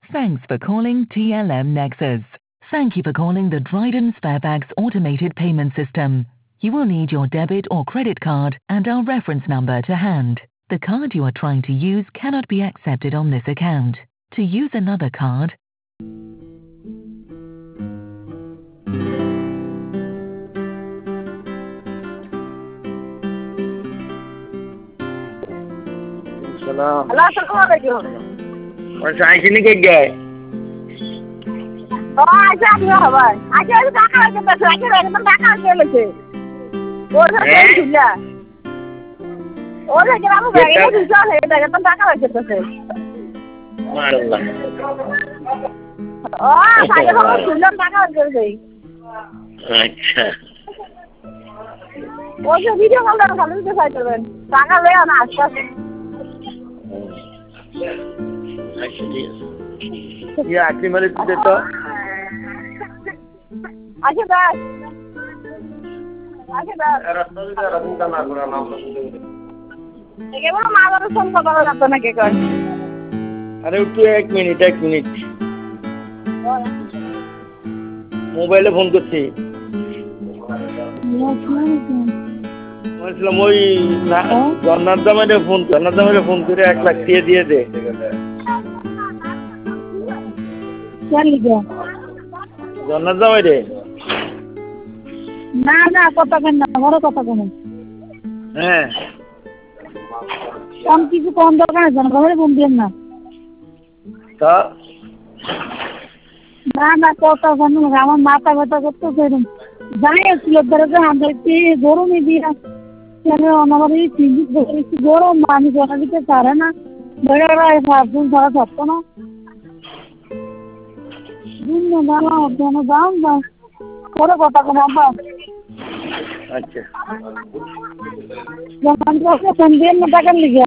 Thanks for calling TLM Nexus. Thank you for calling the Dryden Sparebags automated payment system. You will need your debit or credit card and our reference number to hand. The card you are trying to use cannot be accepted on this account. To use another card, Salam. Allah Assalamu alaikum. What's happening again? আচ্ছা কি হবে আচ্ছা এই টাকা আছে তো আচ্ছা এরকম টাকা আছে বলেছে ওরে দিলা ওরে গ্রাম বাইরে দিছো এটা এরকম টাকা আছে তো মাশাআল্লাহ সাইডে ভালো সুন্দর টাকা আছে আচ্ছা ওই যে ভিডিও কল করে ভালো দিতে চাইতেন টাকা লয়া না আচ্ছা আচ্ছা ঠিক আছে ইয়া কি মানে দিতে তো আচ্ছা দাও আচ্ছা দাও কেবল মাদার ফোন করা যাবে না কে কর আরে একটু এক মিনিট মোবাইলে ফোন করছি বলছিলাম ওই জন্নার দামাইলে ফোন করে 1 লাখ দিয়ে দে জন্নার দামাই রে না কথা কেন না বড় কথা কেন হ্যাঁ কম কিছু কম দরকার আছে না ঘরে ফোন দিন না তা না কথা কেন আমার মাথা ব্যথা করতে সেরকম জানি ছিল ধরে আমরা গরমে দিয়ে কেন আমার এই চিন্তিত গরম মানুষ জানা দিতে পারে না বেড়ে ফার্জুন ছাড়া থাকতো না দাম করে কথা কেন আব্বা আচ্ছা ফোন দিয়ে টাকা লিখে